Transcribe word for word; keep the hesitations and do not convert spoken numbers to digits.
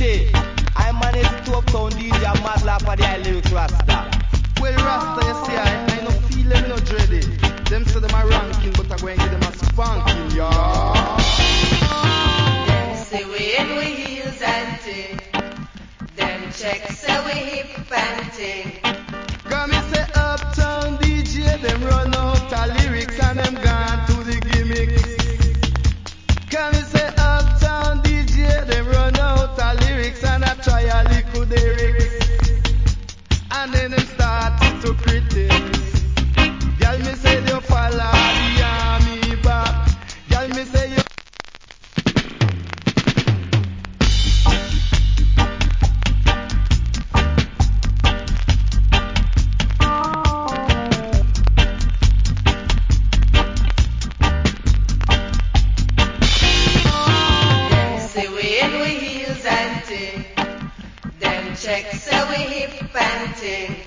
T. I manage to uptown D J Mad Laugh for the I Lyrics Rasta. Well, Rasta, you see, I, I no feel them, no dread it. Them say them a ranking, but I go and give them a spanking, yeah. Them say we in we heels and ting. Them check say we hip and ting. Come me say uptown D J, them run out of lyrics and them gone to the gimmicks. Come me say uptown D J, them run out of lyrics and I try a little lyrics. And then them start to criticize. Girl, me say you follow the army back. Girl, me say you. Them say we in we heels and ting. Them check say we hip and ting.